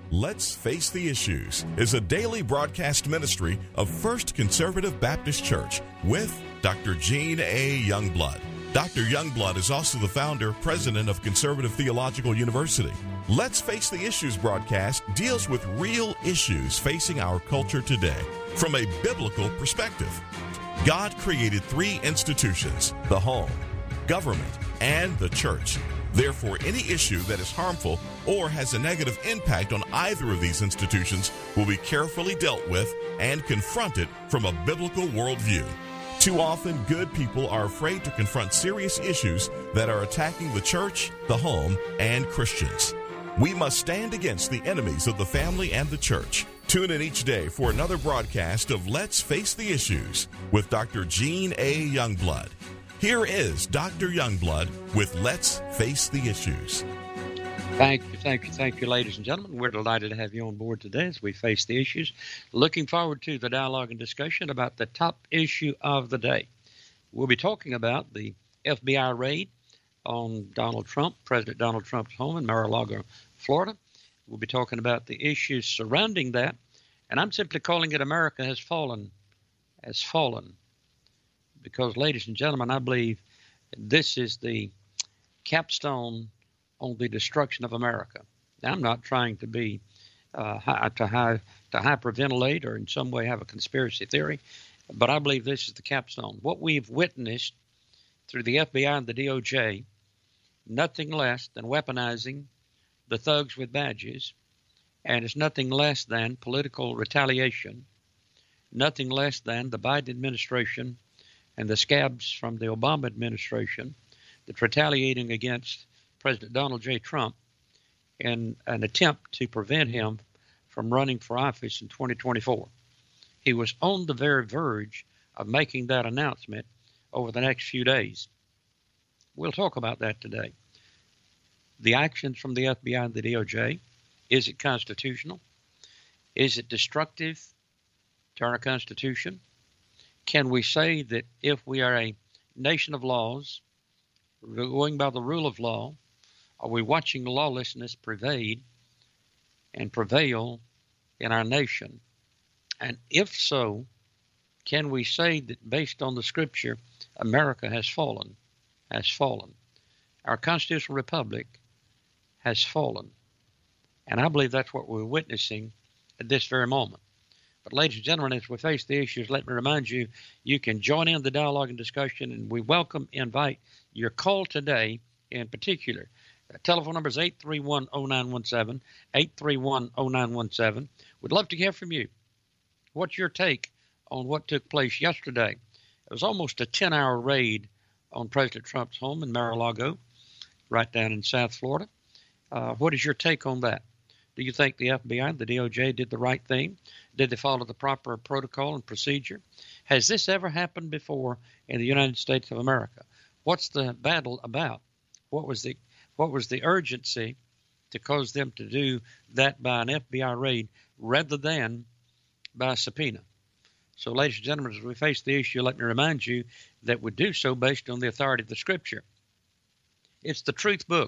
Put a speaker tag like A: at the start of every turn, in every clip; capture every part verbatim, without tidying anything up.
A: Let's Face the Issues is a daily broadcast ministry of First Conservative Baptist Church with Doctor Gene A. Youngblood. Doctor Youngblood is also the founder, president of Conservative Theological University. Let's Face the Issues broadcast deals with real issues facing our culture today from a biblical perspective. God created three institutions: the home, government, and the church. Therefore, any issue that is harmful or has a negative impact on either of these institutions will be carefully dealt with and confronted from a biblical worldview. Too often, good people are afraid to confront serious issues that are attacking the church, the home, and Christians. We must stand against the enemies of the family and the church. Tune in each day for another broadcast of Let's Face the Issues with Doctor Gene A. Youngblood. Here is Doctor Youngblood with Let's Face the Issues.
B: Thank you, thank you, thank you, ladies and gentlemen. We're delighted to have you on board today as we face the issues. Looking forward to the dialogue and discussion about the top issue of the day. We'll be talking about the F B I raid on Donald Trump, President Donald Trump's home in Mar-a-Lago, Florida. We'll be talking about the issues surrounding that, and I'm simply calling it America Has Fallen, Has Fallen. Because, ladies and gentlemen, I believe this is the capstone on the destruction of America. Now, I'm not trying to be uh, high, to, high, to hyperventilate or in some way have a conspiracy theory, but I believe this is the capstone. What we've witnessed through the F B I and the D O J, nothing less than weaponizing the thugs with badges, and it's nothing less than political retaliation, nothing less than the Biden administration and the scabs from the Obama administration that's retaliating against President Donald J. Trump in an attempt to prevent him from running for office in twenty twenty-four. He was on the very verge of making that announcement over the next few days. We'll talk about that today. The actions from the F B I and the D O J, is it constitutional? Is it destructive to our Constitution? Can we say that if we are a nation of laws, going by the rule of law, are we watching lawlessness pervade and prevail in our nation? And if so, can we say that based on the scripture, America has fallen, has fallen? Our constitutional republic has fallen. And I believe that's what we're witnessing at this very moment. But ladies and gentlemen, as we face the issues, let me remind you, you can join in the dialogue and discussion, and we welcome, invite your call today in particular. The telephone number is eight three one, oh nine one seven, eight three one, oh nine one seven. We'd love to hear from you. What's your take on what took place yesterday? It was almost a ten-hour raid on President Trump's home in Mar-a-Lago, right down in South Florida. Uh, what is your take on that? Do you think the F B I and the D O J did the right thing? Did they follow the proper protocol and procedure? Has this ever happened before in the United States of America? What's the battle about? What was the what was the urgency to cause them to do that by an F B I raid rather than by a subpoena? So, ladies and gentlemen, as we face the issue, let me remind you that we do so based on the authority of the Scripture. It's the truth book.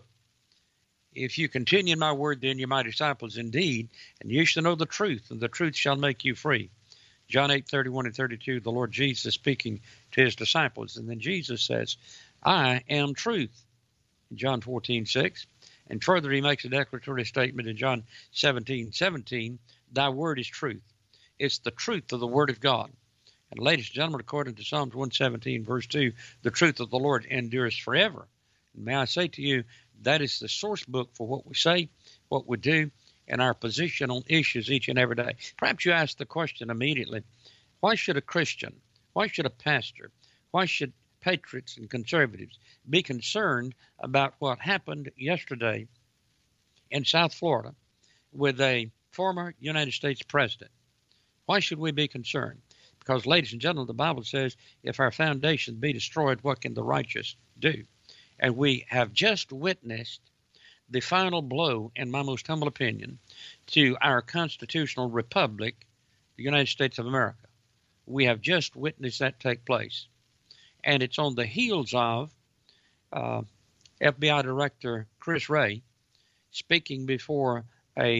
B: If you continue in my word, then you're my disciples indeed, and you shall know the truth, and the truth shall make you free. John eight, thirty-one and thirty-two, the Lord Jesus speaking to his disciples. And then Jesus says, I am truth, in John fourteen, six. And further, he makes a declaratory statement in John seventeen, seventeen, thy word is truth. It's the truth of the word of God. And ladies and gentlemen, according to Psalms one seventeen, verse two, the truth of the Lord endures forever. And may I say to you, that is the source book for what we say, what we do, and our position on issues each and every day. Perhaps you ask the question immediately, why should a Christian, why should a pastor, why should patriots and conservatives be concerned about what happened yesterday in South Florida with a former United States president? Why should we be concerned? Because, ladies and gentlemen, the Bible says, if our foundation be destroyed, what can the righteous do? And we have just witnessed the final blow, in my most humble opinion, to our constitutional republic, the United States of America. We have just witnessed that take place. And it's on the heels of uh, F B I Director Chris Wray speaking before a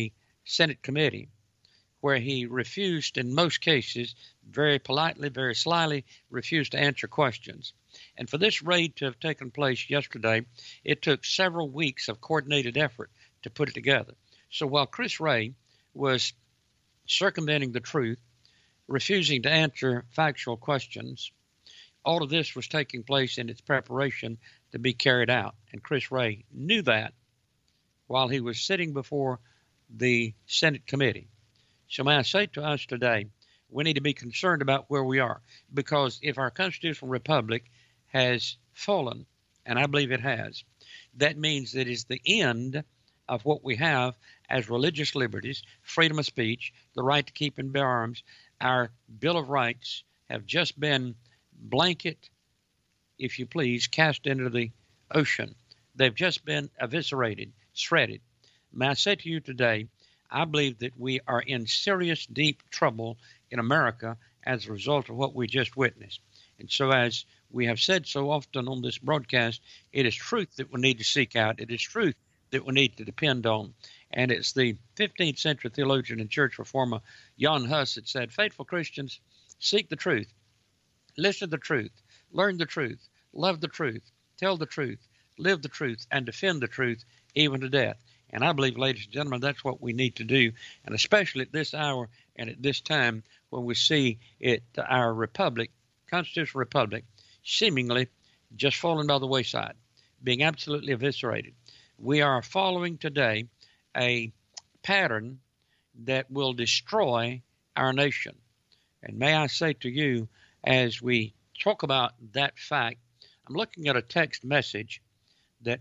B: Senate committee where he refused, in most cases, very politely, very slyly, refused to answer questions. And for this raid to have taken place yesterday, it took several weeks of coordinated effort to put it together. So while Chris Wray was circumventing the truth, refusing to answer factual questions, all of this was taking place in its preparation to be carried out. And Chris Wray knew that while he was sitting before the Senate committee. So may I say to us today, we need to be concerned about where we are, because if our constitutional republic has fallen, and I believe it has, that means that it is the end of what we have as religious liberties, freedom of speech, the right to keep and bear arms. Our Bill of Rights have just been blanket, if you please, cast into the ocean. They've just been eviscerated, shredded. May I say to you today, I believe that we are in serious, deep trouble in America as a result of what we just witnessed. And so, as we have said so often on this broadcast, it is truth that we need to seek out. It is truth that we need to depend on. And it's the fifteenth century theologian and church reformer Jan Hus that said, faithful Christians, seek the truth, listen to the truth, learn the truth, love the truth, tell the truth, live the truth, and defend the truth even to death. And I believe, ladies and gentlemen, that's what we need to do, and especially at this hour and at this time when we see it, our republic, constitutional republic, seemingly just falling by the wayside, being absolutely eviscerated. We are following today a pattern that will destroy our nation. And may I say to you, as we talk about that fact, I'm looking at a text message that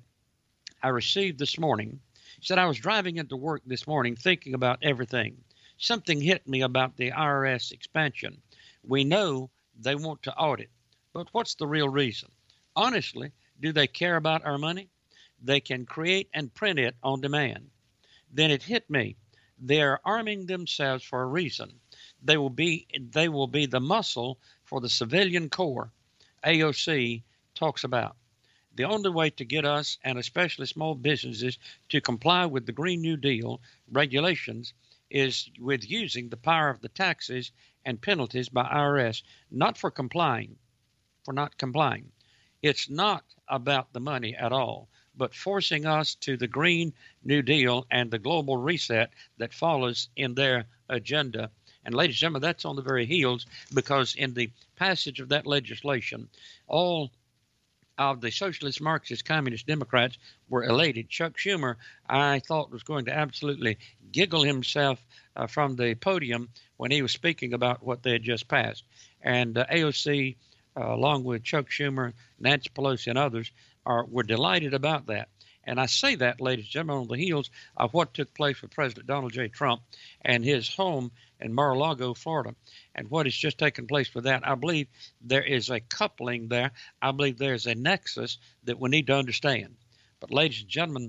B: I received this morning. It said, I was driving into work this morning thinking about everything. Something hit me about the I R S expansion. We know they want to audit, but what's the real reason? Honestly, do they care about our money? They can create and print it on demand. Then it hit me. They're arming themselves for a reason. They will be they will be the muscle for the civilian corps A O C talks about. The only way to get us, and especially small businesses, to comply with the Green New Deal regulations is with using the power of the taxes and penalties by I R S, not for complying, for not complying. It's not about the money at all, but forcing us to the Green New Deal and the global reset that follows in their agenda. And ladies and gentlemen, that's on the very heels, because in the passage of that legislation, all of the socialist, Marxist, communist Democrats were elated. Chuck Schumer, I thought, was going to absolutely giggle himself uh, from the podium when he was speaking about what they had just passed. And uh, A O C, uh, along with Chuck Schumer, Nancy Pelosi, and others, are were delighted about that. And I say that, ladies and gentlemen, on the heels of what took place with President Donald J. Trump and his home in Mar-a-Lago, Florida, and what has just taken place with that. I believe there is a coupling there. I believe there's a nexus that we need to understand. But, ladies and gentlemen,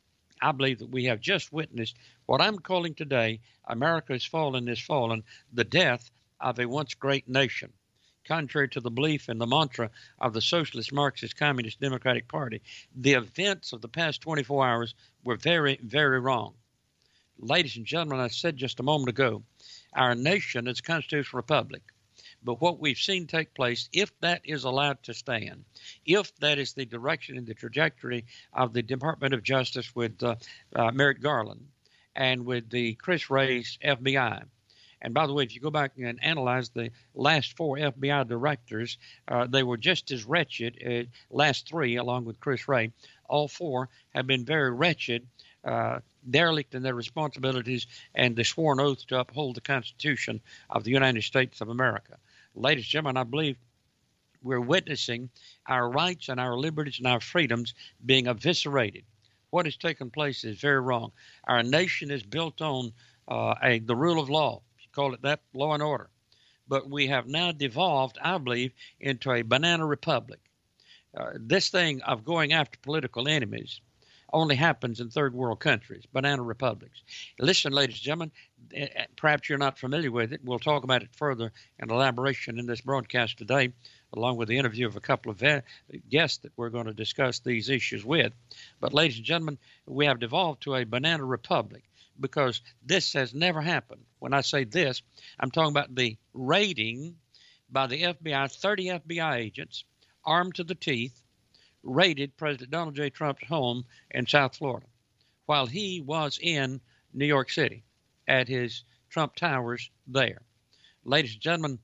B: I believe that we have just witnessed what I'm calling today, America has fallen, is fallen, the death of a once great nation. Contrary to the belief and the mantra of the Socialist, Marxist, Communist, Democratic Party, the events of the past twenty-four hours were very, very wrong. Ladies and gentlemen, I said just a moment ago, our nation is a constitutional republic. But what we've seen take place, if that is allowed to stand, if that is the direction and the trajectory of the Department of Justice with uh, uh, Merrick Garland and with the Chris Wray's F B I, and by the way, if you go back and analyze the last four F B I directors, uh, they were just as wretched. Uh, last three, along with Chris Wray, all four have been very wretched, uh, derelict in their responsibilities, and the sworn oath to uphold the Constitution of the United States of America. Ladies and gentlemen, I believe we're witnessing our rights and our liberties and our freedoms being eviscerated. What has taken place is very wrong. Our nation is built on uh, a, the rule of law. Call it that, law and order. But we have now devolved, I believe, into a banana republic. Uh, this thing of going after political enemies only happens in third world countries, banana republics. Listen, ladies and gentlemen, perhaps you're not familiar with it. We'll talk about it further in elaboration in this broadcast today, along with the interview of a couple of guests that we're going to discuss these issues with. But ladies and gentlemen, we have devolved to a banana republic. because this has never happened. When I say this, I'm talking about the raiding by the F B I, thirty F B I agents, armed to the teeth, raided President Donald J. Trump's home in South Florida while he was in New York City at his Trump Towers there. Ladies and gentlemen,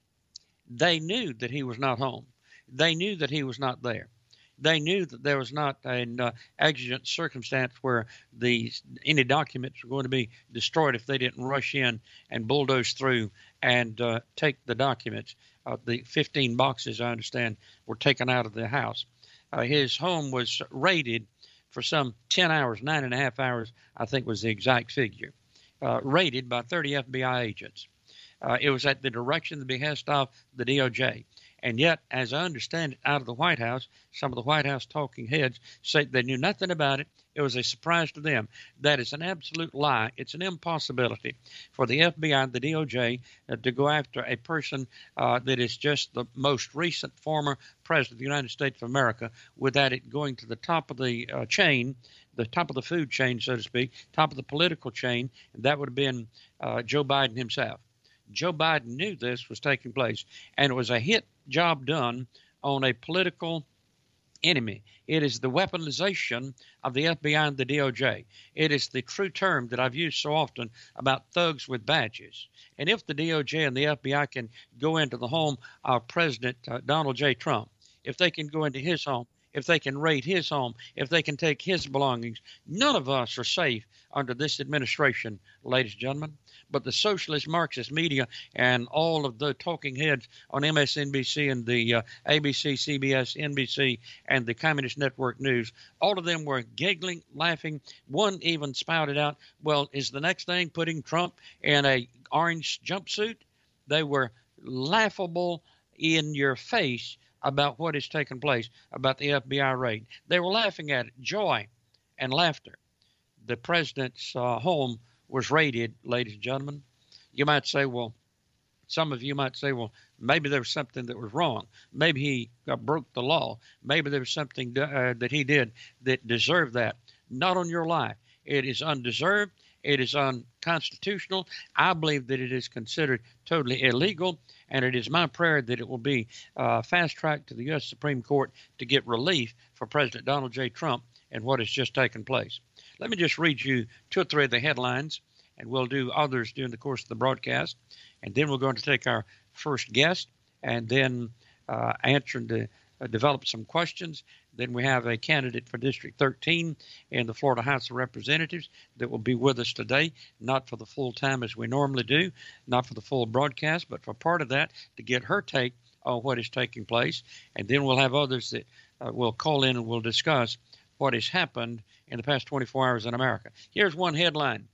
B: they knew that he was not home. They knew that he was not there. They knew that there was not an uh, exigent circumstance where the any documents were going to be destroyed if they didn't rush in and bulldoze through and uh, take the documents. Uh, the fifteen boxes, I understand, were taken out of the house. Uh, his home was raided for some ten hours, nine and a half hours, I think was the exact figure, uh, raided by thirty F B I agents. Uh, it was at the direction, the behest of the D O J. And yet, as I understand it, out of the White House, some of the White House talking heads say they knew nothing about it. It was a surprise to them. That is an absolute lie. It's an impossibility for the F B I and the D O J uh, to go after a person uh, that is just the most recent former president of the United States of America without it going to the top of the uh, chain, the top of the food chain, so to speak, top of the political chain, and that would have been uh, Joe Biden himself. Joe Biden knew this was taking place, and it was a hit job done on a political enemy. It is the weaponization of the F B I and the D O J. It is the true term that I've used so often about thugs with badges. And if the D O J and the F B I can go into the home of President uh, Donald J. Trump, if they can go into his home, if they can raid his home, if they can take his belongings, none of us are safe under this administration, ladies and gentlemen. But the socialist Marxist media and all of the talking heads on M S N B C and the uh, A B C, C B S, N B C, and the Communist Network News, all of them were giggling, laughing. One even spouted out, well, is the next thing putting Trump in a orange jumpsuit? They were laughable in your face about what has taken place, about the F B I raid. They were laughing at it, joy and laughter. The president's uh, home was raided, ladies and gentlemen. You might say, well, some of you might say, well, maybe there was something that was wrong. Maybe he uh, broke the law. Maybe there was something uh, that he did that deserved that. Not on your life. It is undeserved. It is unconstitutional. I believe that it is considered totally illegal, and it is my prayer that it will be uh, fast-tracked to the U S Supreme Court to get relief for President Donald J. Trump and what has just taken place. Let me just read you two or three of the headlines, and we'll do others during the course of the broadcast. And then we're going to take our first guest and then uh, answer and de- uh, develop some questions. Then we have a candidate for District thirteen in the Florida House of Representatives that will be with us today, not for the full time as we normally do, not for the full broadcast, but for part of that to get her take on what is taking place. And then we'll have others that uh, will call in and we'll discuss what has happened in the past twenty-four hours in America. Here's one headline.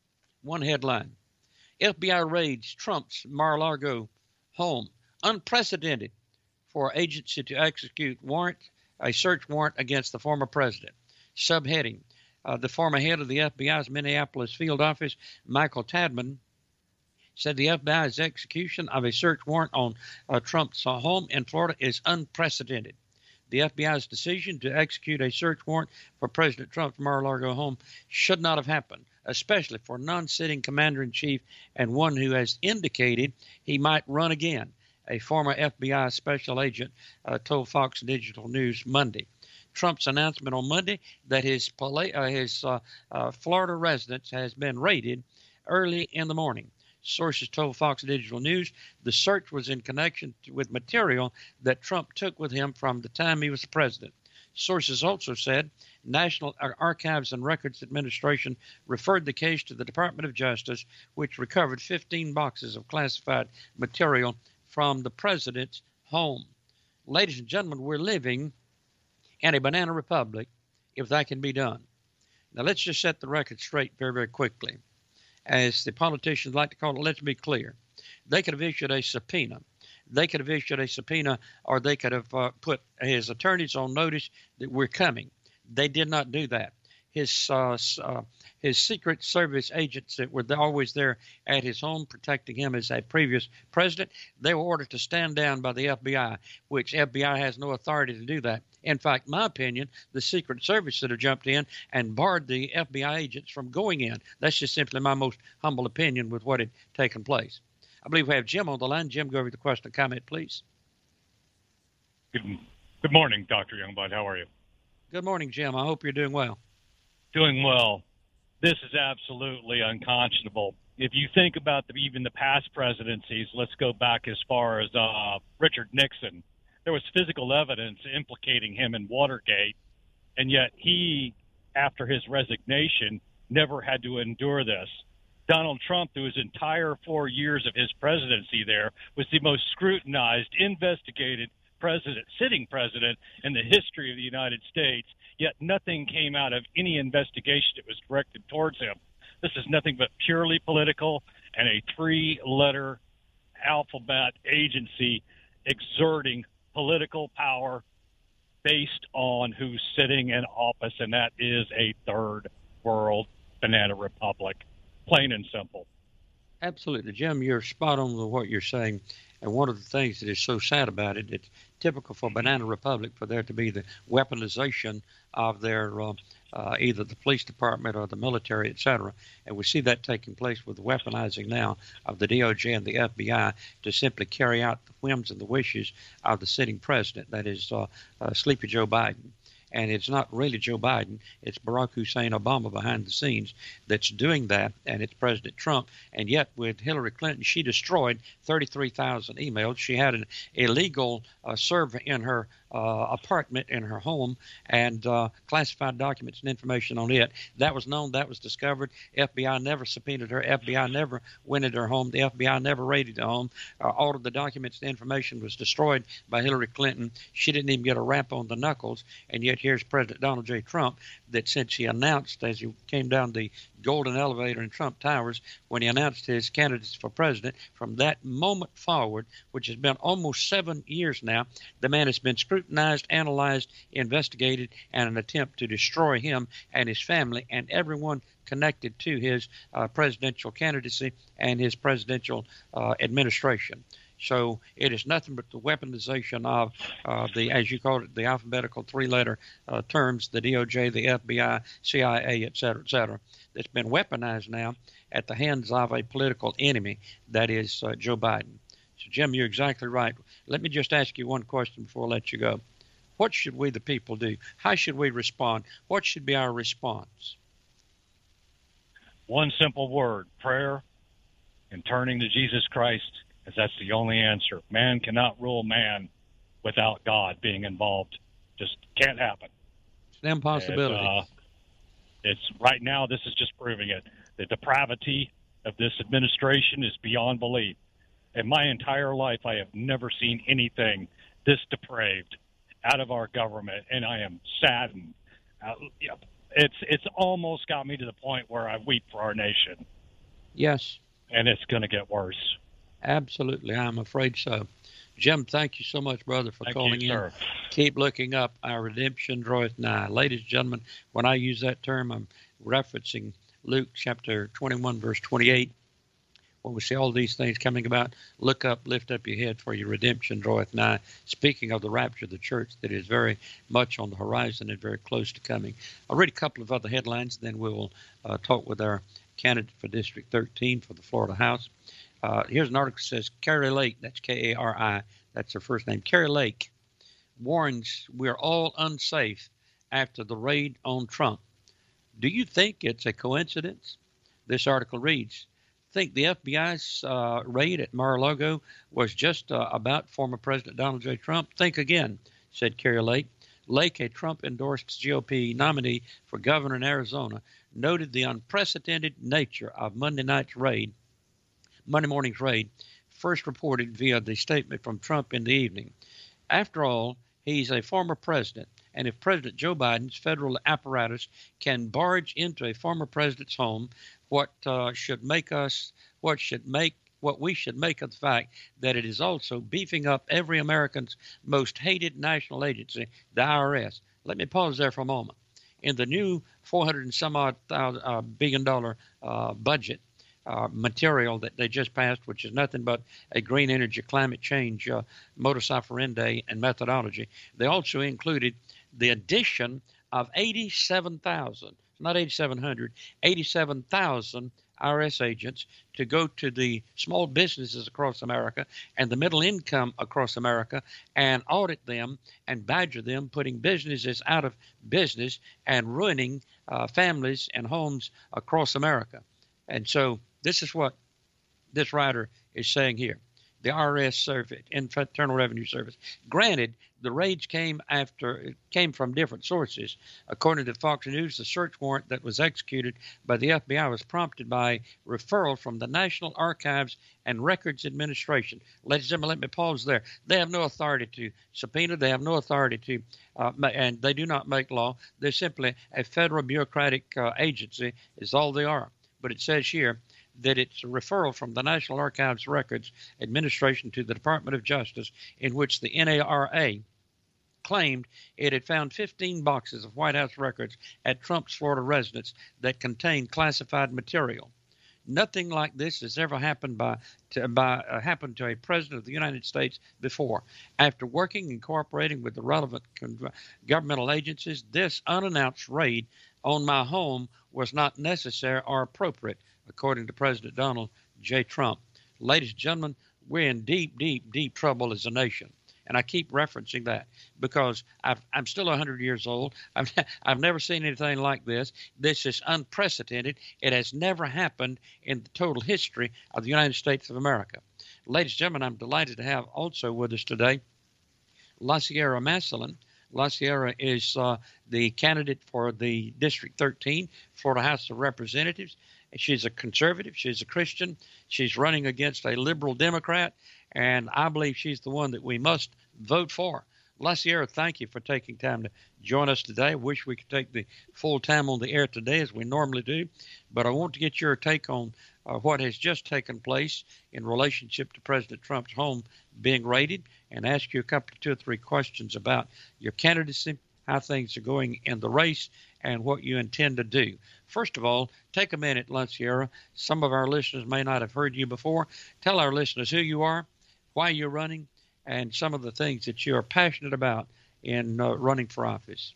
B: One headline. F B I raids Trump's Mar-a-Lago home. Unprecedented for agency to execute warrant, a search warrant against the former president. Subheading. Uh, the former head of the F B I's Minneapolis field office, Michael Tadman, said the F B I's execution of a search warrant on uh, Trump's uh, home in Florida is unprecedented. The F B I's decision to execute a search warrant for President Trump's Mar-a-Lago home should not have happened, especially for a non-sitting commander-in-chief and one who has indicated he might run again, a former F B I special agent uh, told Fox Digital News Monday. Trump's announcement on Monday that his, uh, his uh, uh, Florida residence has been raided early in the morning. Sources told Fox Digital News the search was in connection to, with material that Trump took with him from the time he was president. Sources also said National Archives and Records Administration referred the case to the Department of Justice, which recovered fifteen boxes of classified material from the president's home. Ladies and gentlemen, we're living in a banana republic, if that can be done. Now, let's just set the record straight very, very quickly. As the politicians like to call it, let's be clear. They could have issued a subpoena. They could have issued a subpoena, or they could have uh, put his attorneys on notice that we're coming. They did not do that. his uh, uh, his Secret Service agents that were always there at his home protecting him as a previous president, they were ordered to stand down by the F B I, which F B I has no authority to do that. In fact, in my opinion, the Secret Service should have jumped in and barred the F B I agents from going in. That's just simply my most humble opinion with what had taken place. I believe we have Jim on the line. Jim, go over the question and comment, please.
C: Good, good morning, Doctor Youngblood. How are you?
B: Good morning, Jim. I hope you're doing well.
C: Doing well. This is absolutely unconscionable. If you think about the, even the past presidencies, let's go back as far as uh, Richard Nixon. There was physical evidence implicating him in Watergate, and yet he, after his resignation, never had to endure this. Donald Trump, through his entire four years of his presidency there, was the most scrutinized, investigated president, sitting president in the history of the United States, yet nothing came out of any investigation that was directed towards him. This is nothing but purely political and a three-letter alphabet agency exerting political power based on who's sitting in office, and that is a third world banana republic, plain and simple.
B: Absolutely. Jim, you're spot on with what you're saying. And one of the things that is so sad about it, it's typical for Banana Republic for there to be the weaponization of their uh, uh, either the police department or the military, et cetera. And we see that taking place with the weaponizing now of the D O J and the F B I to simply carry out the whims and the wishes of the sitting president, that is uh, uh, Sleepy Joe Biden. And it's not really Joe Biden. It's Barack Hussein Obama behind the scenes that's doing that, and it's President Trump. And yet with Hillary Clinton, she destroyed thirty-three thousand emails. She had an illegal uh, server in her uh, apartment in her home and uh, classified documents and information on it. That was known. That was discovered. F B I never subpoenaed her. F B I never went into her home. The F B I never raided the home. Uh, all of the documents and information was destroyed by Hillary Clinton. She didn't even get a rap on the knuckles, and yet here's President Donald J. Trump, that since he announced, as he came down the golden elevator in Trump Towers, when he announced his candidacy for president, from that moment forward, which has been almost seven years now, the man has been scrutinized, analyzed, investigated, and an attempt to destroy him and his family and everyone connected to his uh, presidential candidacy and his presidential uh, administration. So it is nothing but the weaponization of uh, the, as you called it, the alphabetical three-letter uh, terms, the D O J, the F B I, C I A, et cetera, et cetera, that's been weaponized now at the hands of a political enemy, that is uh, Joe Biden. So, Jim, you're exactly right. Let me just ask you one question before I let you go. What should we, the people, do? How should we respond? What should be our response?
C: One simple word, prayer and turning to Jesus Christ, as that's the only answer. Man cannot rule man without God being involved. Just can't happen.
B: It's an impossibility.
C: It, uh, it's right now, this is just proving it. The depravity of this administration is beyond belief. In my entire life, I have never seen anything this depraved out of our government, and I am saddened. Uh, yeah, it's it's almost got me to the point where I weep for our nation.
B: Yes.
C: And it's going to get worse.
B: Absolutely. I'm afraid so. Jim, thank you so much, brother, for
C: thank
B: calling
C: you,
B: in.
C: Sir.
B: Keep looking up. Our redemption draweth nigh. Ladies and gentlemen, when I use that term, I'm referencing Luke chapter twenty-one, verse twenty-eight. When we see all these things coming about, look up, lift up your head, for your redemption draweth nigh. Speaking of the rapture of the church that is very much on the horizon and very close to coming. I'll read a couple of other headlines, then we will uh, talk with our candidate for District thirteen for the Florida House. Uh, here's an article that says Kari Lake, that's K A R I, that's her first name. Kari Lake warns we're all unsafe after the raid on Trump. Do you think it's a coincidence? This article reads, think the F B I's uh, raid at Mar-a-Lago was just uh, about former President Donald J. Trump? Think again, said Kari Lake. Lake, a Trump-endorsed G O P nominee for governor in Arizona, noted the unprecedented nature of Monday night's raid, Monday morning's raid, first reported via the statement from Trump in the evening. After all, he's a former president, and if President Joe Biden's federal apparatus can barge into a former president's home, what uh, should make us, what should make, what we should make of the fact that it is also beefing up every American's most hated national agency, the I R S. Let me pause there for a moment. in the new four hundred and some odd thousand, uh, billion dollar uh, budget uh, material that they just passed, which is nothing but a green energy climate change uh, modus operandi and methodology. They also included the addition of eighty-seven thousand, not eighty-seven hundred, eighty-seven thousand I R S agents to go to the small businesses across America and the middle income across America and audit them and badger them, putting businesses out of business and ruining uh, families and homes across America. And so this is what this writer is saying here. The I R S Service, Internal Revenue Service. Granted, the raids came after came from different sources. According to Fox News, the search warrant that was executed by the F B I was prompted by referral from the National Archives and Records Administration. Ladies and gentlemen, let me pause there. They have no authority to subpoena. They have no authority to, uh, and they do not make law. They're simply a federal bureaucratic uh, agency is all they are. But it says here that it's a referral from the National Archives Records Administration to the Department of Justice, in which the N A R A claimed it had found fifteen boxes of White House records at Trump's Florida residence that contained classified material. Nothing like this has ever happened by to, by uh, happened to a president of the United States before. After working and cooperating with the relevant con- governmental agencies, this unannounced raid on my home was not necessary or appropriate, according to President Donald J. Trump. Ladies and gentlemen, we're in deep, deep, deep trouble as a nation. And I keep referencing that because I've, I'm still one hundred years old. I've, I've never seen anything like this. This is unprecedented. It has never happened in the total history of the United States of America. Ladies and gentlemen, I'm delighted to have also with us today La Sierra Massillon. La Sierra is uh, the candidate for the District thirteen Florida House of Representatives. She's a conservative. She's a Christian. She's running against a liberal Democrat, and I believe she's the one that we must vote for. La Sierra, thank you for taking time to join us today. I wish we could take the full time on the air today as we normally do, but I want to get your take on uh, what has just taken place in relationship to President Trump's home being raided and ask you a couple, two or three questions about your candidacy, how things are going in the race, and what you intend to do. First of all, take a minute, La Sierra. Some of our listeners may not have heard you before. Tell our listeners who you are, why you're running, and some of the things that you are passionate about in uh, running for office.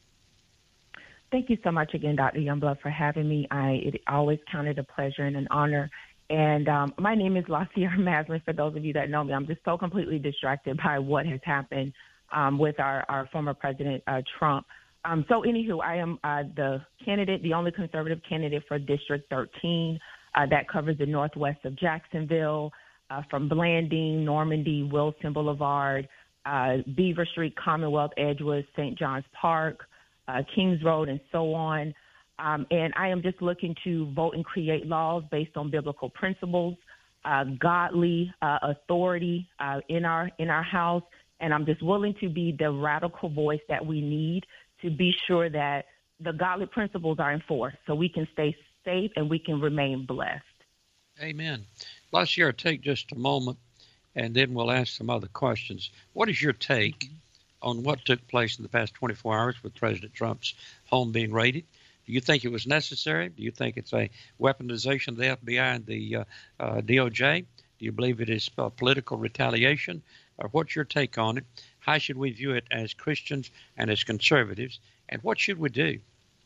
D: Thank you so much again, Doctor Youngblood, for having me. I it always counted a pleasure and an honor. And um, my name is La Sierra Massillon. For those of you that know me, I'm just so completely distracted by what has happened um, with our, our former President uh, Trump. Um, so, anywho, I am uh, the candidate, the only conservative candidate for District thirteen uh, that covers the northwest of Jacksonville, uh, from Blanding, Normandy, Wilson Boulevard, uh, Beaver Street, Commonwealth, Edgewood, Saint John's Park, uh, Kings Road, and so on. Um, and I am just looking to vote and create laws based on biblical principles, uh, godly uh, authority uh, in our in our house, and I'm just willing to be the radical voice that we need to be sure that the godly principles are enforced so we can stay safe and we can remain blessed.
B: Amen. La Sierra, take just a moment, and then we'll ask some other questions. What is your take on what took place in the past twenty-four hours with President Trump's home being raided? Do you think it was necessary? Do you think it's a weaponization of the F B I and the uh, uh, D O J? Do you believe it is uh, political retaliation? Or what's your take on it? How should we view it as Christians and as conservatives? And what should we do?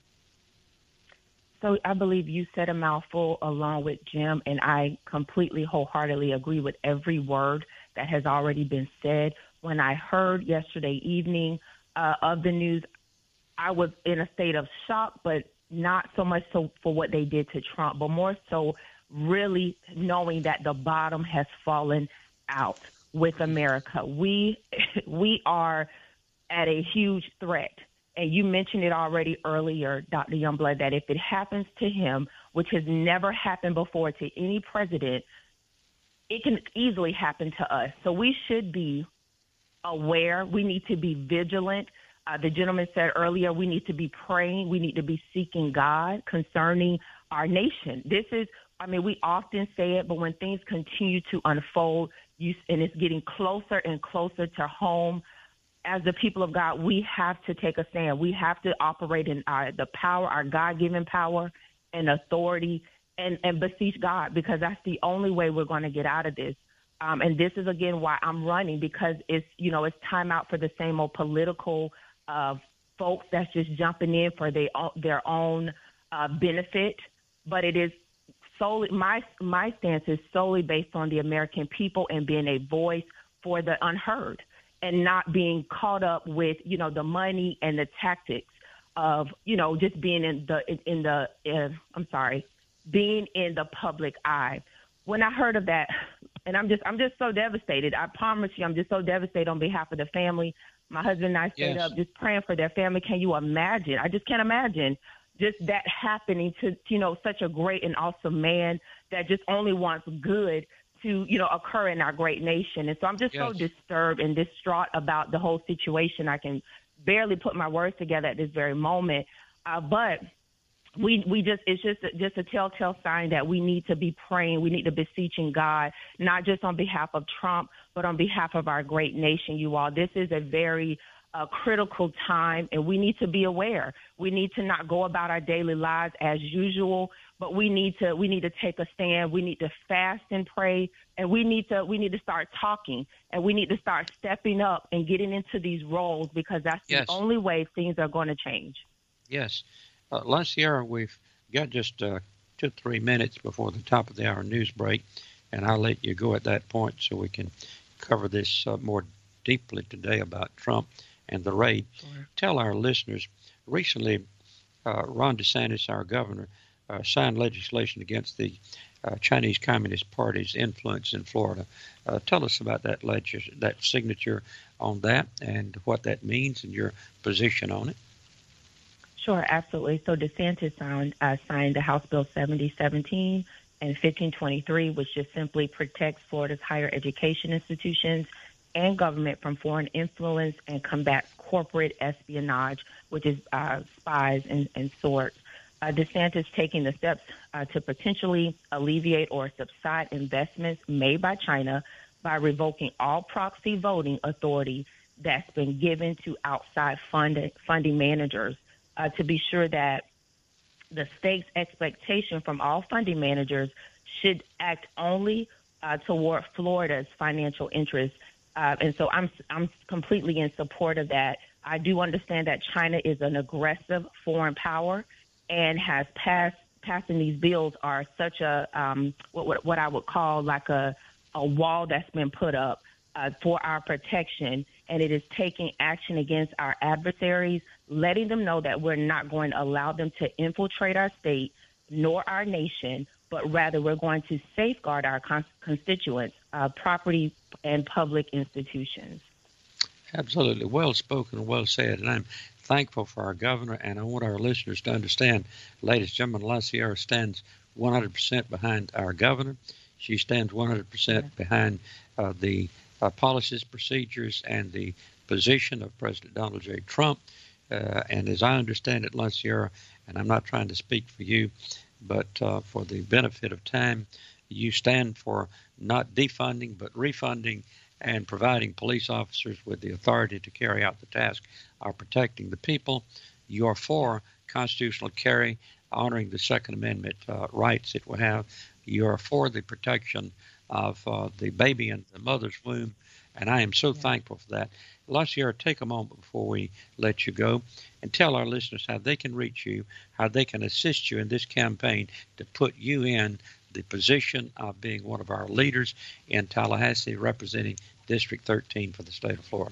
D: So I believe you said a mouthful along with Jim, and I completely wholeheartedly agree with every word that has already been said. When I heard yesterday evening uh, of the news, I was in a state of shock, but not so much so for what they did to Trump, but more so really knowing that the bottom has fallen out with America. We we are at a huge threat. And you mentioned it already earlier, Doctor Youngblood, that if it happens to him, which has never happened before to any president, it can easily happen to us. So we should be aware. We need to be vigilant. Uh, the gentleman said earlier, we need to be praying. We need to be seeking God concerning our nation. This is, I mean, we often say it, but when things continue to unfold, you, and it's getting closer and closer to home, as the people of God, we have to take a stand. We have to operate in our, the power, our God-given power and authority, and, and beseech God, because that's the only way we're going to get out of this. Um, and this is, again, why I'm running, because it's, you know, it's time out for the same old political uh, folks that's just jumping in for their, their own uh, benefit. But it is solely, my, my stance is solely based on the American people and being a voice for the unheard, and not being caught up with, you know, the money and the tactics of, you know, just being in the, in the, uh, I'm sorry, being in the public eye. When I heard of that, and I'm just, I'm just so devastated. I promise you, I'm just so devastated on behalf of the family. My husband and I stayed
B: Yes.
D: up just praying for their family. Can you imagine? I just can't imagine just that happening to, you know, such a great and awesome man that just only wants good to, you know, occur in our great nation. And so I'm just
B: Yes.
D: so disturbed and distraught about the whole situation. I can barely put my words together at this very moment. Uh, but we we just, it's just just a telltale sign that we need to be praying. We need to beseeching God, not just on behalf of Trump, but on behalf of our great nation, you all. This is a very uh, critical time, and we need to be aware. We need to not go about our daily lives as usual, but we need to we need to take a stand. We need to fast and pray, and we need to we need to start talking, and we need to start stepping up and getting into these roles, because that's
B: Yes.
D: the only way things are going to change.
B: Yes. Uh, La Sierra, we've got just uh, two, three minutes before the top of the hour news break, and I'll let you go at that point so we can cover this uh, more deeply today about Trump and the raid.
D: Sure.
B: Tell our listeners, recently uh, Ron DeSantis, our governor, uh, signed legislation against the uh, Chinese Communist Party's influence in Florida. Uh, tell us about that legis- that signature on that and what that means and your position on it.
D: Sure, absolutely. So DeSantis signed, uh, signed the House Bill seventy seventeen and fifteen twenty-three, which just simply protects Florida's higher education institutions and government from foreign influence and combats corporate espionage, which is uh, spies and, and sorts. Uh, DeSantis taking the steps uh, to potentially alleviate or subside investments made by China by revoking all proxy voting authority that's been given to outside fund, funding managers. Uh, to be sure that the state's expectation from all funding managers should act only uh, toward Florida's financial interests. Uh, and so I'm I'm completely in support of that. I do understand that China is an aggressive foreign power and has passed passing these bills are such a um, what, what what I would call like a a wall that's been put up uh, for our protection, and it is taking action against our adversaries, letting them know that we're not going to allow them to infiltrate our state nor our nation, but rather we're going to safeguard our con- constituents, uh, property, and public institutions.
B: Absolutely. Well spoken, well said. And I'm thankful for our governor, and I want our listeners to understand, ladies and gentlemen, La Sierra stands one hundred percent behind our governor. She stands one hundred percent yeah. behind uh, the uh, policies, procedures, and the position of President Donald J. Trump. Uh, and as I understand it, La Sierra, and I'm not trying to speak for you, but uh, for the benefit of time, you stand for not defunding, but refunding and providing police officers with the authority to carry out the task of protecting the people. You are for constitutional carry, honoring the Second Amendment uh, rights it will have. You are for the protection of uh, the baby in the mother's womb, and I am so yeah. thankful for that. La Sierra, take a moment before we let you go and tell our listeners how they can reach you, how they can assist you in this campaign to put you in the position of being one of our leaders in Tallahassee, representing District thirteen for the state of Florida.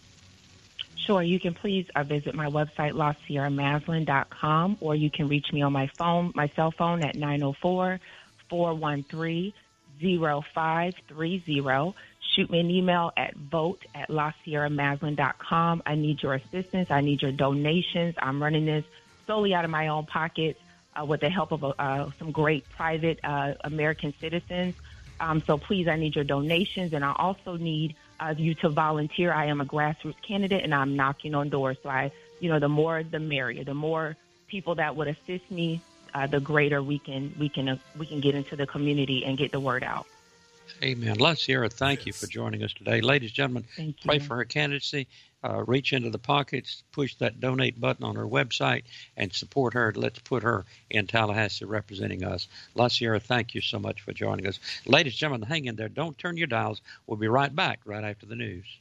D: Sure. You can please uh, visit my website, la sierra maslin dot com, or you can reach me on my phone, my cell phone at nine oh four, four one three, oh five three oh. Shoot me an email at vote at la sierra maslin dot com. I need your assistance. I need your donations. I'm running this solely out of my own pockets uh, with the help of uh, some great private uh, American citizens. Um, so please, I need your donations, and I also need uh, you to volunteer. I am a grassroots candidate, and I'm knocking on doors. So I, you know, the more the merrier. The more people that would assist me, uh, the greater we can we can uh, we can get into the community and get the word out.
B: Amen. La Sierra, thank yes. you for joining us today. Ladies and gentlemen,
D: thank you.
B: Pray for her candidacy. Uh, reach into the pockets, push that donate button on her website, and support her. Let's put her in Tallahassee representing us. La Sierra, thank you so much for joining us. Ladies and gentlemen, hang in there. Don't turn your dials. We'll be right back right after the news.